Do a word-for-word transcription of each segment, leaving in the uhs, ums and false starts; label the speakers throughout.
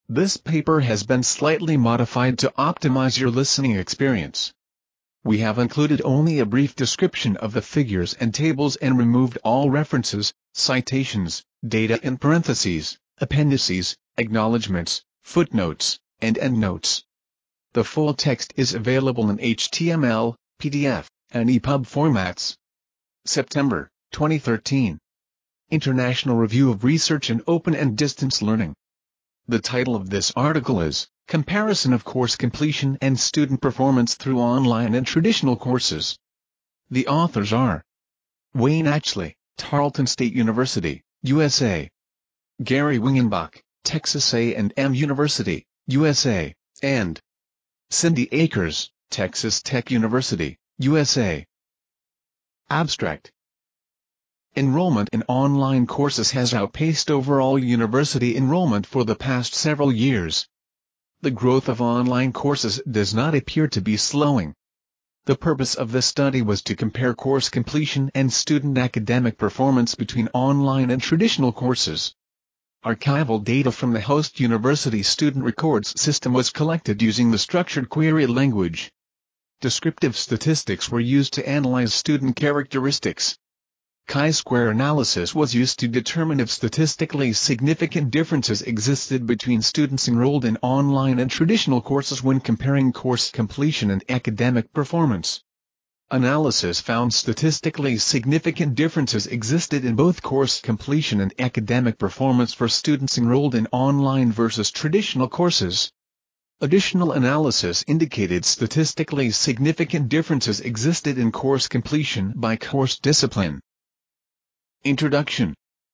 Speaker 1: This paper has been slightly modified to optimize your listening experience. We have included only a brief description of the figures and tables and removed all references, citations, data in parentheses, appendices, acknowledgments, footnotes, and endnotes. The full text is available in H T M L, P D F, and E P U B formats. September, twenty thirteen. International Review of Research in Open and Distance Learning. The title of this article is, Comparison of Course Completion and Student Performance Through Online and Traditional Courses. The authors are Wayne Atchley, Tarleton State University, U S A. Gary Wingenbach, Texas A and M University, U S A, and Cindy Akers, Texas Tech University, U S A. Abstract. Enrollment in online courses has outpaced overall university enrollment for the past several years. The growth of online courses does not appear to be slowing. The purpose of this study was to compare course completion and student academic performance between online and traditional courses. Archival data from the host university student records system was collected using the structured query language. Descriptive statistics were used to analyze student characteristics. Chi-square analysis was used to determine if statistically significant differences existed between students enrolled in online and traditional courses when comparing course completion and academic performance. Analysis found statistically significant differences existed in both course completion and academic performance for students enrolled in online versus traditional courses. Additional analysis indicated statistically significant differences existed in course completion by course discipline. Introduction.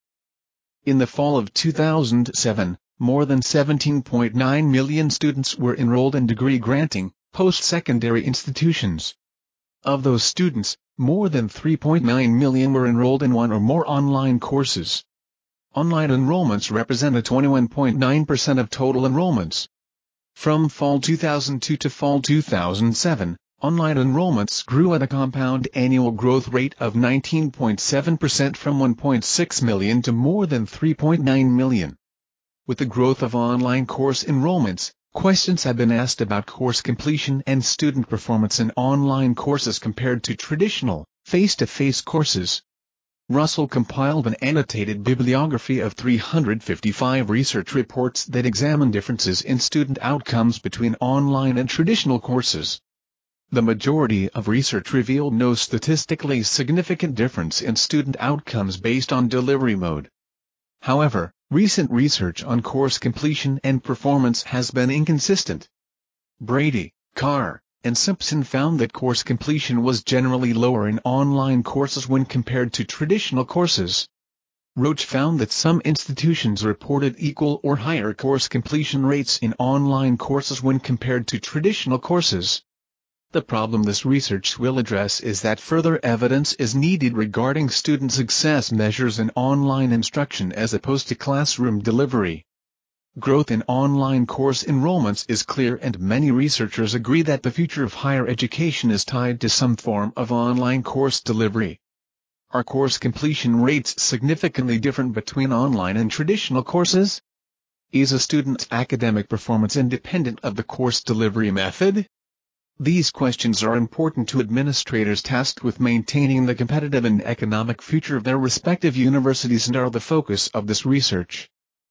Speaker 1: In the fall of two thousand seven, more than seventeen point nine million students were enrolled in degree-granting, post-secondary institutions. Of those students, more than three point nine million were enrolled in one or more online courses. Online enrollments represented twenty-one point nine percent of total enrollments. From fall two thousand two to fall two thousand seven, online enrollments grew at a compound annual growth rate of nineteen point seven percent from one point six million to more than three point nine million. With the growth of online course enrollments, questions have been asked about course completion and student performance in online courses compared to traditional, face-to-face courses. Russell compiled an annotated bibliography of three hundred fifty-five research reports that examine differences in student outcomes between online and traditional courses. The majority of research revealed no statistically significant difference in student outcomes based on delivery mode. However, recent research on course completion and performance has been inconsistent. Brady, Carr, and Simpson found that course completion was generally lower in online courses when compared to traditional courses. Roach found that some institutions reported equal or higher course completion rates in online courses when compared to traditional courses. The problem this research will address is that further evidence is needed regarding student success measures in online instruction as opposed to classroom delivery. Growth in online course enrollments is clear, and many researchers agree that the future of higher education is tied to some form of online course delivery. Are course completion rates significantly different between online and traditional courses? Is a student's academic performance independent of the course delivery method? These questions are important to administrators tasked with maintaining the competitive and economic future of their respective universities and are the focus of this research.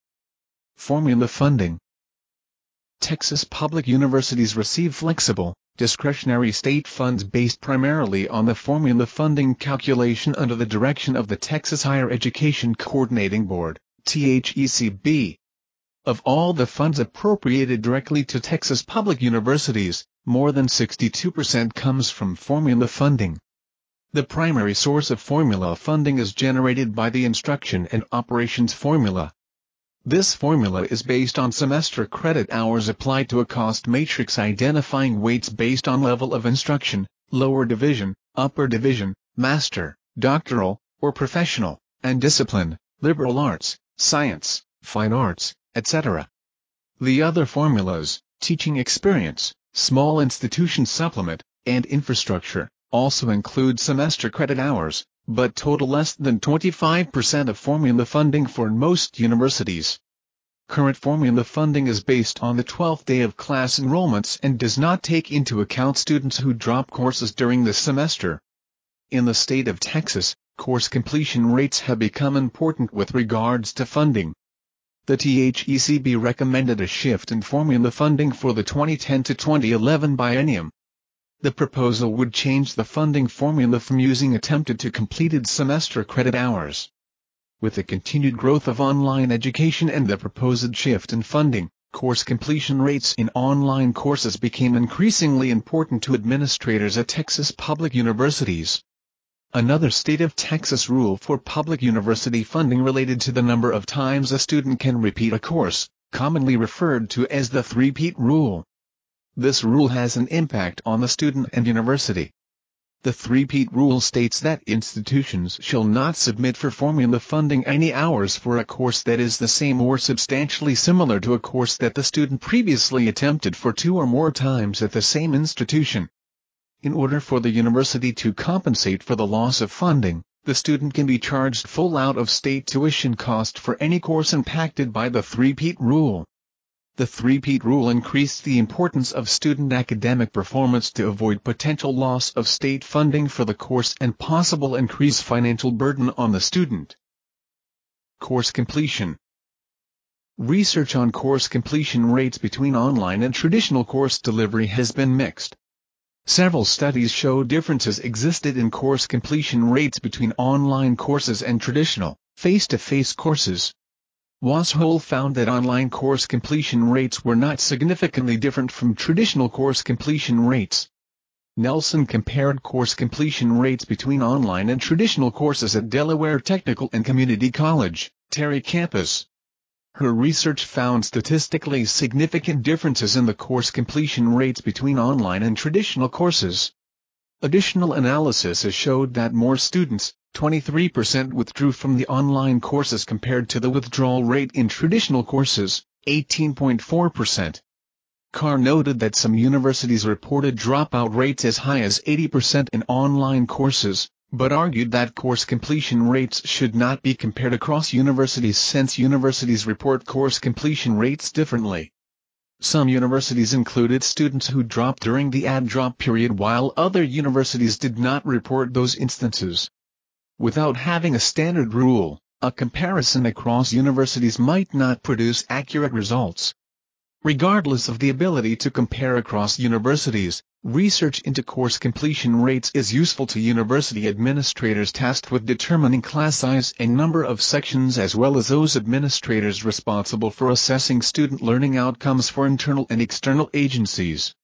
Speaker 1: Formula funding. Texas public universities receive flexible, discretionary state funds based primarily on the formula funding calculation under the direction of the Texas Higher Education Coordinating Board, T H E C B. Of all the funds appropriated directly to Texas public universities, more than sixty-two percent comes from formula funding. The primary source of formula funding is generated by the instruction and operations formula. This formula is based on semester credit hours applied to a cost matrix identifying weights based on level of instruction, lower division, upper division, master, doctoral, or professional, and discipline, liberal arts, science, fine arts, et cetera. The other formulas, teaching experience, small institution supplement, and infrastructure, also include semester credit hours, but total less than twenty-five percent of formula funding for most universities. Current formula funding is based on the twelfth day of class enrollments and does not take into account students who drop courses during the semester. In the state of Texas, course completion rates have become important with regards to funding. The T H E C B recommended a shift in formula funding for the twenty ten to twenty eleven biennium. The proposal would change the funding formula from using attempted to completed semester credit hours. With the continued growth of online education and the proposed shift in funding, course completion rates in online courses became increasingly important to administrators at Texas public universities. Another state of Texas rule for public university funding related to the number of times a student can repeat a course, commonly referred to as the three-peat rule. This rule has an impact on the student and university. The three-peat rule states that institutions shall not submit for formula funding any hours for a course that is the same or substantially similar to a course that the student previously attempted for two or more times at the same institution. In order for the university to compensate for the loss of funding, the student can be charged full out-of-state tuition cost for any course impacted by the three-peat rule. The three-peat rule increased the importance of student academic performance to avoid potential loss of state funding for the course and possible increased financial burden on the student. Course completion. Research on course completion rates between online and traditional course delivery has been mixed. Several studies show differences existed in course completion rates between online courses and traditional, face-to-face courses. Washole found that online course completion rates were not significantly different from traditional course completion rates. Nelson compared course completion rates between online and traditional courses at Delaware Technical and Community College, Terry campus. Her research found statistically significant differences in the course completion rates between online and traditional courses. Additional analysis has showed that more students, twenty-three percent, withdrew from the online courses compared to the withdrawal rate in traditional courses, eighteen point four percent. Carr noted that some universities reported dropout rates as high as eighty percent in online courses, but argued that course completion rates should not be compared across universities since universities report course completion rates differently. Some universities included students who dropped during the add-drop period while other universities did not report those instances. Without having a standard rule, a comparison across universities might not produce accurate results. Regardless of the ability to compare across universities, research into course completion rates is useful to university administrators tasked with determining class size and number of sections, as well as those administrators responsible for assessing student learning outcomes for internal and external agencies.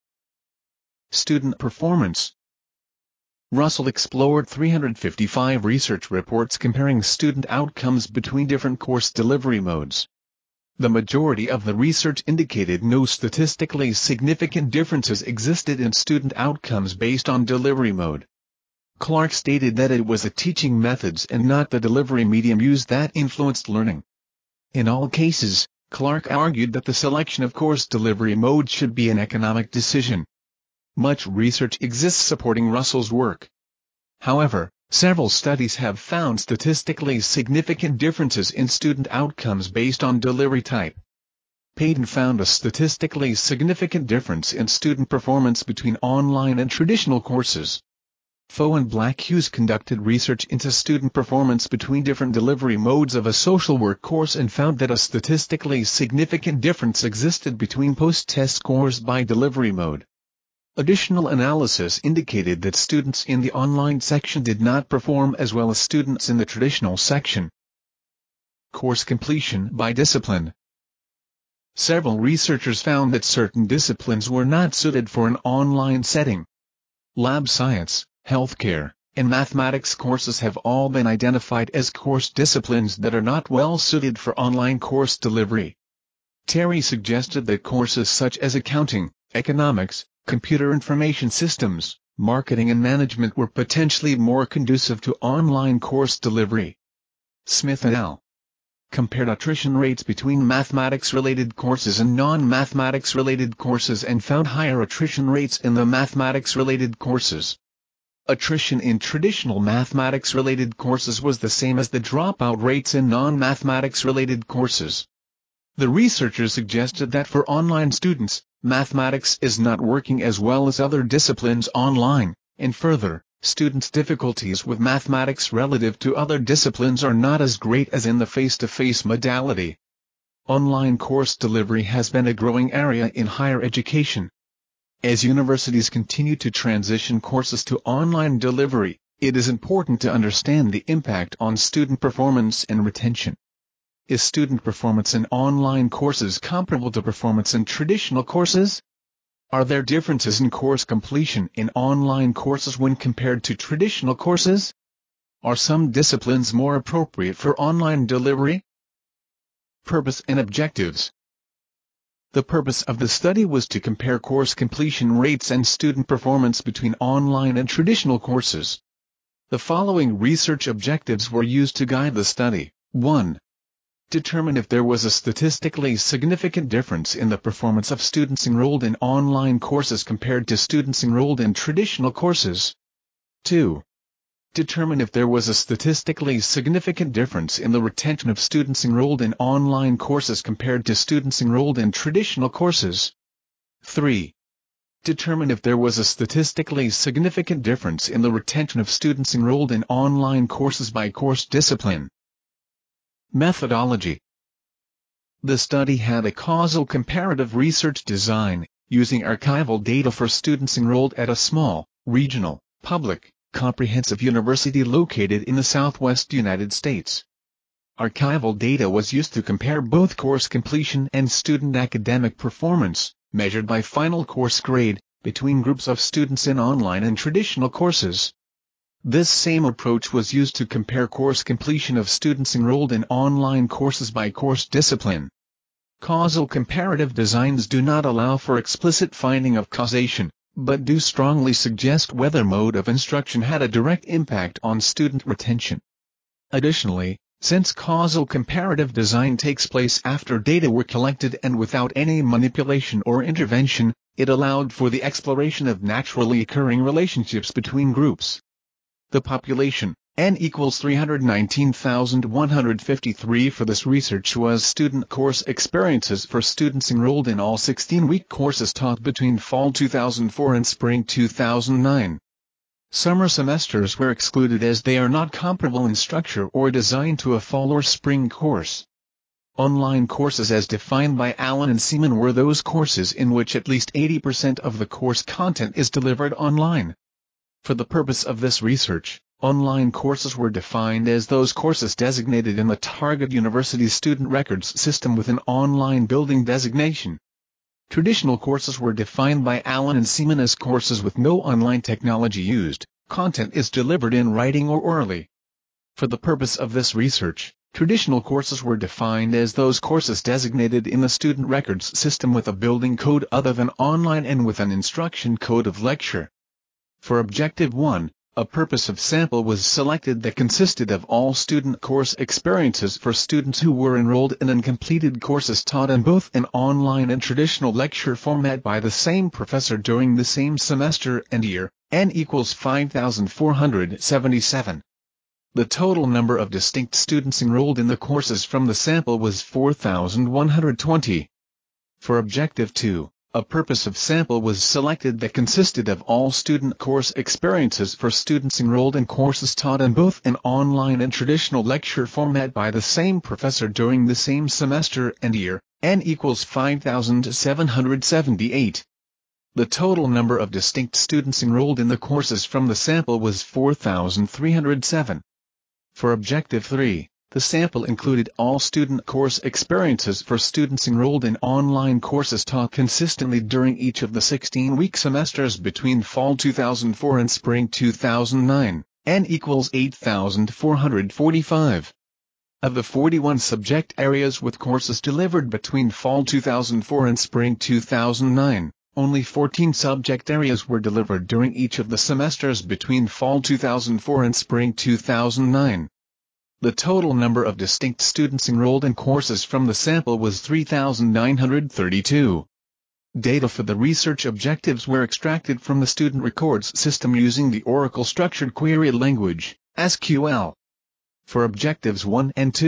Speaker 1: Student performance. Russell explored three hundred fifty-five research reports comparing student outcomes between different course delivery modes. The majority of the research indicated no statistically significant differences existed in student outcomes based on delivery mode. Clark stated that it was the teaching methods and not the delivery medium used that influenced learning. In all cases, Clark argued that the selection of course delivery mode should be an economic decision. Much research exists supporting Russell's work. However, several studies have found statistically significant differences in student outcomes based on delivery type. Payton found a statistically significant difference in student performance between online and traditional courses. Foe and Blackhughes conducted research into student performance between different delivery modes of a social work course and found that a statistically significant difference existed between post-test scores by delivery mode. Additional analysis indicated that students in the online section did not perform as well as students in the traditional section. Course completion by discipline. Several researchers found that certain disciplines were not suited for an online setting. Lab science, healthcare, and mathematics courses have all been identified as course disciplines that are not well suited for online course delivery. Terry suggested that courses such as accounting, economics, computer information systems, marketing and management were potentially more conducive to online course delivery. Smith et al. Compared attrition rates between mathematics-related courses and non-mathematics-related courses and found higher attrition rates in the mathematics-related courses. Attrition in traditional mathematics-related courses was the same as the dropout rates in non-mathematics-related courses. The researchers suggested that for online students, mathematics is not working as well as other disciplines online, and further, students' difficulties with mathematics relative to other disciplines are not as great as in the face-to-face modality. Online course delivery has been a growing area in higher education. As universities continue to transition courses to online delivery, it is important to understand the impact on student performance and retention. Is student performance in online courses comparable to performance in traditional courses? Are there differences in course completion in online courses when compared to traditional courses? Are some disciplines more appropriate for online delivery? Purpose and objectives. The purpose of the study was to compare course completion rates and student performance between online and traditional courses. The following research objectives were used to guide the study. one. Determine if there was a statistically significant difference in the performance of students enrolled in online courses compared to students enrolled in traditional courses. two. Determine if there was a statistically significant difference in the retention of students enrolled in online courses compared to students enrolled in traditional courses. three. Determine if there was a statistically significant difference in the retention of students enrolled in online courses by course discipline. Methodology. The study had a causal comparative research design, using archival data for students enrolled at a small, regional, public, comprehensive university located in the Southwest United States. Archival data was used to compare both course completion and student academic performance, measured by final course grade, between groups of students in online and traditional courses. This same approach was used to compare course completion of students enrolled in online courses by course discipline. Causal comparative designs do not allow for explicit finding of causation, but do strongly suggest whether mode of instruction had a direct impact on student retention. Additionally, since causal comparative design takes place after data were collected and without any manipulation or intervention, it allowed for the exploration of naturally occurring relationships between groups. The population, N equals three hundred nineteen thousand one hundred fifty-three for this research was student course experiences for students enrolled in all sixteen-week courses taught between fall two thousand four and spring two thousand nine. Summer semesters were excluded as they are not comparable in structure or design to a fall or spring course. Online courses as defined by Allen and Seaman were those courses in which at least eighty percent of the course content is delivered online. For the purpose of this research, online courses were defined as those courses designated in the target university's student records system with an online building designation. Traditional courses were defined by Allen and Seaman as courses with no online technology used, content is delivered in writing or orally. For the purpose of this research, traditional courses were defined as those courses designated in the student records system with a building code other than online and with an instruction code of lecture. For Objective one, a purpose of sample was selected that consisted of all student course experiences for students who were enrolled in and completed courses taught in both an online and traditional lecture format by the same professor during the same semester and year, N equals five thousand four hundred seventy-seven. The total number of distinct students enrolled in the courses from the sample was four thousand one hundred twenty. For Objective two, a purpose of sample was selected that consisted of all student course experiences for students enrolled in courses taught in both an online and traditional lecture format by the same professor during the same semester and year, N equals five thousand seven hundred seventy-eight. The total number of distinct students enrolled in the courses from the sample was four thousand three hundred seven. For Objective three, the sample included all student course experiences for students enrolled in online courses taught consistently during each of the sixteen-week semesters between fall two thousand four and spring two thousand nine, N equals eight thousand four hundred forty-five. Of the forty-one subject areas with courses delivered between fall two thousand four and spring two thousand nine, only fourteen subject areas were delivered during each of the semesters between fall two thousand four and spring two thousand nine. The total number of distinct students enrolled in courses from the sample was three thousand nine hundred thirty-two. Data for the research objectives were extracted from the student records system using the Oracle Structured Query Language, S Q L. For Objectives one and two,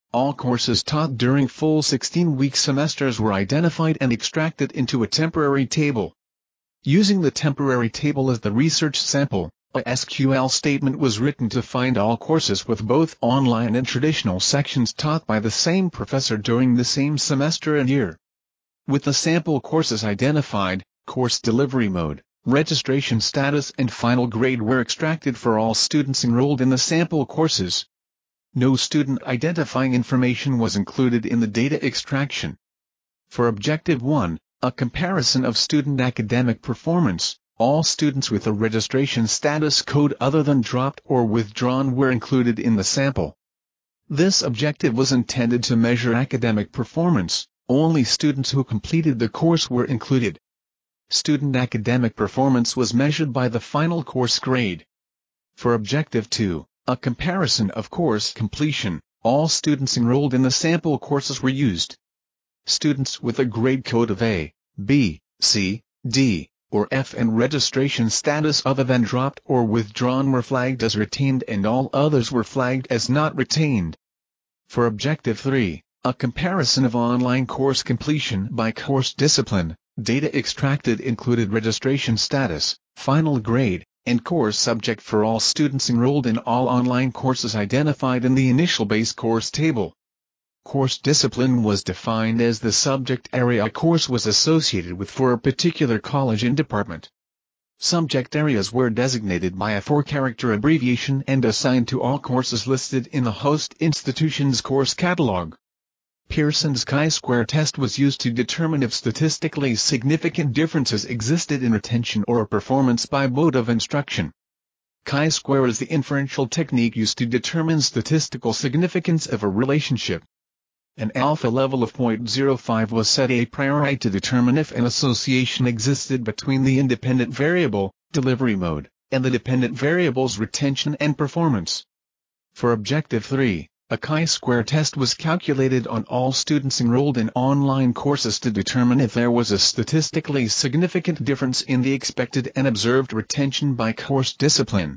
Speaker 1: All courses taught during full sixteen-week semesters were identified and extracted into a temporary table. Using the temporary table as the research sample, a S Q L statement was written to find all courses with both online and traditional sections taught by the same professor during the same semester and year. With the sample courses identified, course delivery mode, registration status and final grade were extracted for all students enrolled in the sample courses. No student identifying information was included in the data extraction. For Objective one, a comparison of student academic performance, all students with a registration status code other than dropped or withdrawn were included in the sample. This objective was intended to measure academic performance. Only students who completed the course were included. Student academic performance was measured by the final course grade. For Objective two, a comparison of course completion, all students enrolled in the sample courses were used. Students with a grade code of A, B, C, D, or F and registration status other than dropped or withdrawn were flagged as retained and all others were flagged as not retained. For Objective three, a comparison of online course completion by course discipline, data extracted included registration status, final grade, and course subject for all students enrolled in all online courses identified in the initial base course table. Course discipline was defined as the subject area a course was associated with for a particular college and department. Subject areas were designated by a four-character abbreviation and assigned to all courses listed in the host institution's course catalog. Pearson's chi-square test was used to determine if statistically significant differences existed in retention or performance by mode of instruction. Chi-square is the inferential technique used to determine statistical significance of a relationship. An alpha level of zero point zero five was set a priori to determine if an association existed between the independent variable, delivery mode, and the dependent variables retention and performance. For Objective three, a chi-square test was calculated on all students enrolled in online courses to determine if there was a statistically significant difference in the expected and observed retention by course discipline.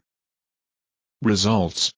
Speaker 1: Results.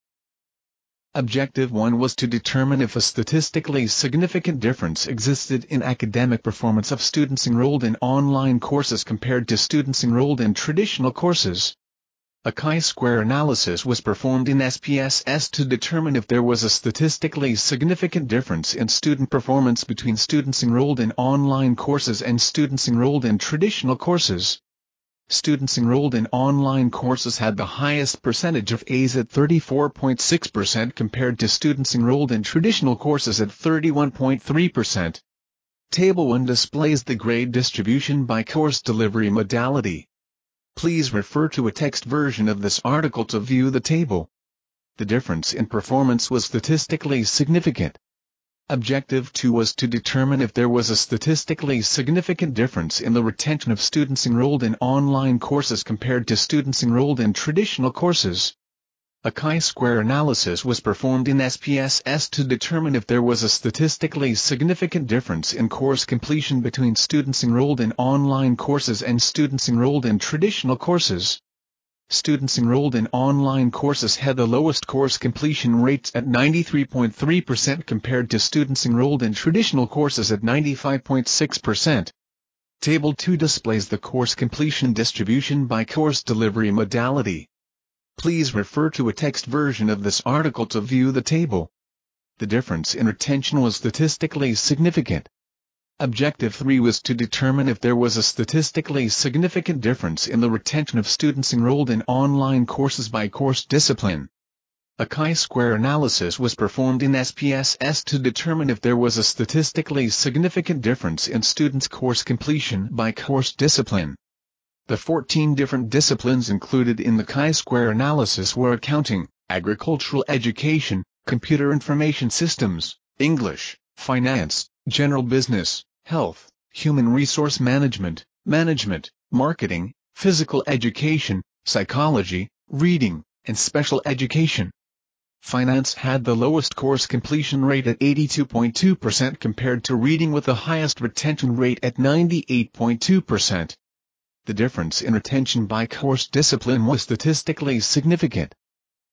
Speaker 1: Objective one was to determine if a statistically significant difference existed in academic performance of students enrolled in online courses compared to students enrolled in traditional courses. A chi-square analysis was performed in S P S S to determine if there was a statistically significant difference in student performance between students enrolled in online courses and students enrolled in traditional courses. Students enrolled in online courses had the highest percentage of A's at thirty-four point six percent compared to students enrolled in traditional courses at thirty-one point three percent. Table one displays the grade distribution by course delivery modality. Please refer to a text version of this article to view the table. The difference in performance was statistically significant. Objective two was to determine if there was a statistically significant difference in the retention of students enrolled in online courses compared to students enrolled in traditional courses. A chi-square analysis was performed in S P S S to determine if there was a statistically significant difference in course completion between students enrolled in online courses and students enrolled in traditional courses. Students enrolled in online courses had the lowest course completion rates at ninety-three point three percent compared to students enrolled in traditional courses at ninety-five point six percent. Table two displays the course completion distribution by course delivery modality. Please refer to a text version of this article to view the table. The difference in retention was statistically significant. Objective three was to determine if there was a statistically significant difference in the retention of students enrolled in online courses by course discipline. A chi-square analysis was performed in S P S S to determine if there was a statistically significant difference in students' course completion by course discipline. The fourteen different disciplines included in the chi-square analysis were accounting, agricultural education, computer information systems, English, finance, general business, health, human resource management, management, marketing, physical education, psychology, reading, and special education. Finance had the lowest course completion rate at eighty-two point two percent compared to reading with the highest retention rate at ninety-eight point two percent. The difference in retention by course discipline was statistically significant.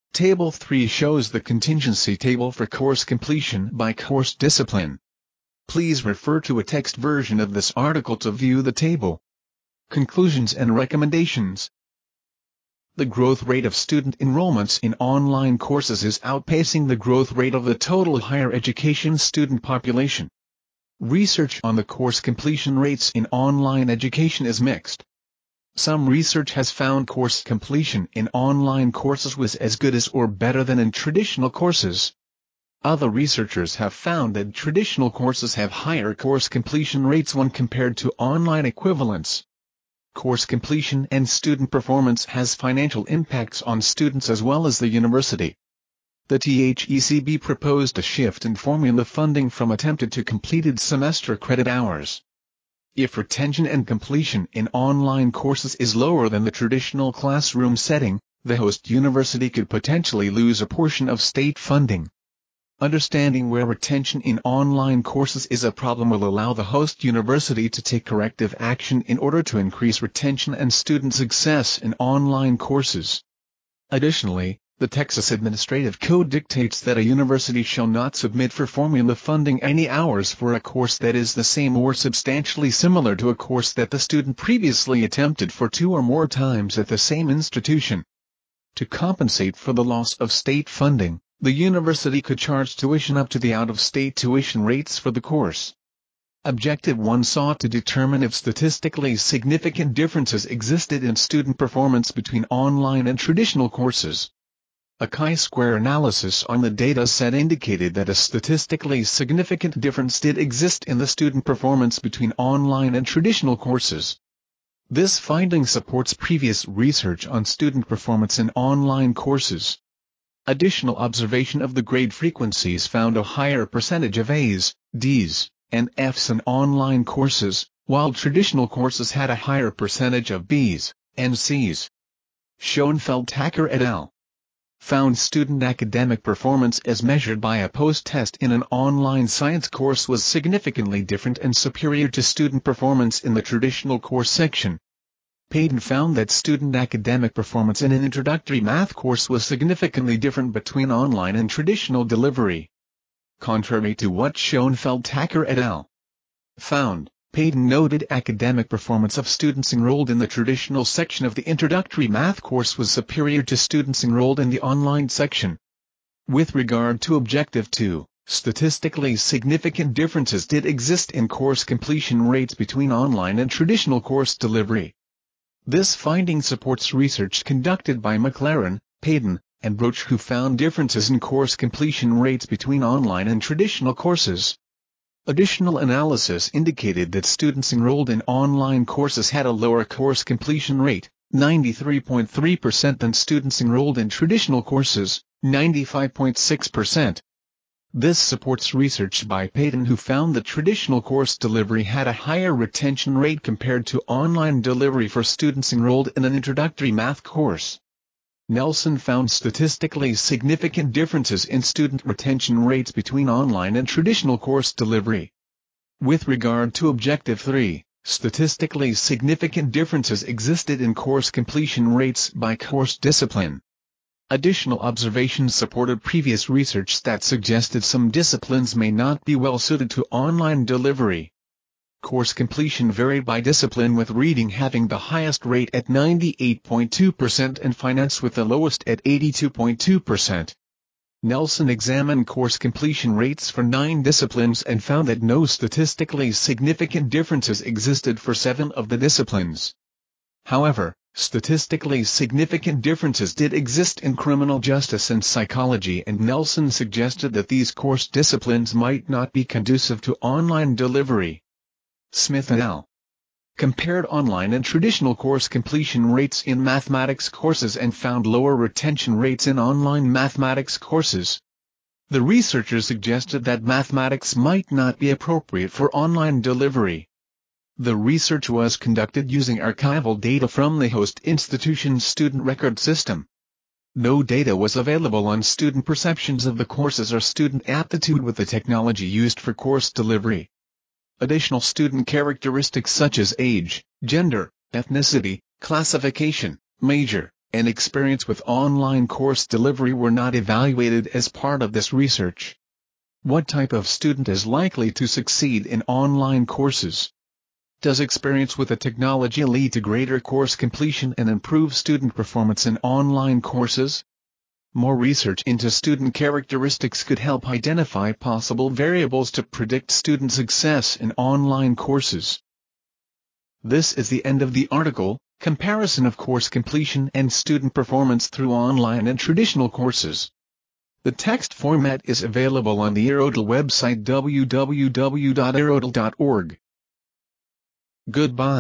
Speaker 1: Table three shows the contingency table for course completion by course discipline. Please refer to a text version of this article to view the table. Conclusions and recommendations. The growth rate of student enrollments in online courses is outpacing the growth rate of the total higher education student population. Research on the course completion rates in online education is mixed. Some research has found course completion in online courses was as good as or better than in traditional courses. Other researchers have found that traditional courses have higher course completion rates when compared to online equivalents. Course completion and student performance has financial impacts on students as well as the university. The T H E C B proposed a shift in formula funding from attempted to completed semester credit hours. If retention and completion in online courses is lower than the traditional classroom setting, the host university could potentially lose a portion of state funding. Understanding where retention in online courses is a problem will allow the host university to take corrective action in order to increase retention and student success in online courses. Additionally, the Texas Administrative Code dictates that a university shall not submit for formula funding any hours for a course that is the same or substantially similar to a course that the student previously attempted for two or more times at the same institution. To compensate for the loss of state funding, the university could charge tuition up to the out-of-state tuition rates for the course. Objective one sought to determine if statistically significant differences existed in student performance between online and traditional courses. A chi-square analysis on the data set indicated that a statistically significant difference did exist in the student performance between online and traditional courses. This finding supports previous research on student performance in online courses. Additional observation of the grade frequencies found a higher percentage of A's, D's, and F's in online courses, while traditional courses had a higher percentage of B's and C's. Schoenfeld-Tacker et al. Found student academic performance as measured by a post-test in an online science course was significantly different and superior to student performance in the traditional course section. Payton found that student academic performance in an introductory math course was significantly different between online and traditional delivery. Contrary to what Schoenfeld-Tacker et al. found, Payton noted academic performance of students enrolled in the traditional section of the introductory math course was superior to students enrolled in the online section. With regard to Objective two, statistically significant differences did exist in course completion rates between online and traditional course delivery. This finding supports research conducted by McLaren, Payton, and Roach who found differences in course completion rates between online and traditional courses. Additional analysis indicated that students enrolled in online courses had a lower course completion rate, ninety-three point three percent, than students enrolled in traditional courses, ninety-five point six percent. This supports research by Payton who found that traditional course delivery had a higher retention rate compared to online delivery for students enrolled in an introductory math course. Nelson found statistically significant differences in student retention rates between online and traditional course delivery. With regard to Objective three, statistically significant differences existed in course completion rates by course discipline. Additional observations supported previous research that suggested some disciplines may not be well suited to online delivery. Course completion varied by discipline, with reading having the highest rate at ninety-eight point two percent and finance with the lowest at eighty-two point two percent. Nelson examined course completion rates for nine disciplines and found that no statistically significant differences existed for seven of the disciplines. However, statistically significant differences did exist in criminal justice and psychology, and Nelson suggested that these course disciplines might not be conducive to online delivery. Smith et al. Compared online and traditional course completion rates in mathematics courses and found lower retention rates in online mathematics courses. The researchers suggested that mathematics might not be appropriate for online delivery. The research was conducted using archival data from the host institution's student record system. No data was available on student perceptions of the courses or student aptitude with the technology used for course delivery. Additional student characteristics such as age, gender, ethnicity, classification, major, and experience with online course delivery were not evaluated as part of this research. What type of student is likely to succeed in online courses? Does experience with a technology lead to greater course completion and improve student performance in online courses? More research into student characteristics could help identify possible variables to predict student success in online courses. This is the end of the article, Comparison of Course Completion and Student Performance Through Online and Traditional Courses. The text format is available on the Erodl website w w w dot erodl dot org. Goodbye.